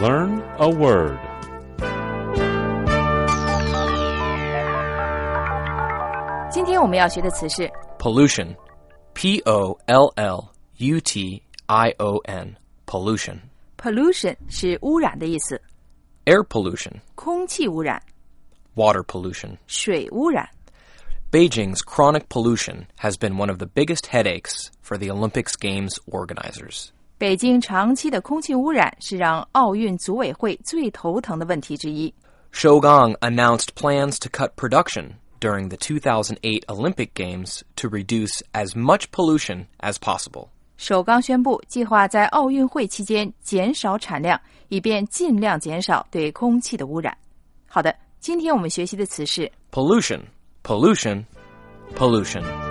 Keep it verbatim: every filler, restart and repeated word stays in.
Learn a word. Today 今天我们要学的词是 pollution. P O L L U T I O N. Pollution. pollution 是污染的意思， Air pollution. 空气污染， Water pollution. 水污染。 Beijing's chronic pollution has been one of the biggest headaches for the Olympics Games organizers. 北京长期的空气污染是让奥运组委会最头疼的问题之一。 Shougang announced plans to cut production during the two thousand eight Olympic Games to reduce as much pollution as possible. 首钢宣布计划在奥运会期间减少产量，以便尽量减少对空气的污染。好的，今天我们学习的词是 pollution, pollution, pollution.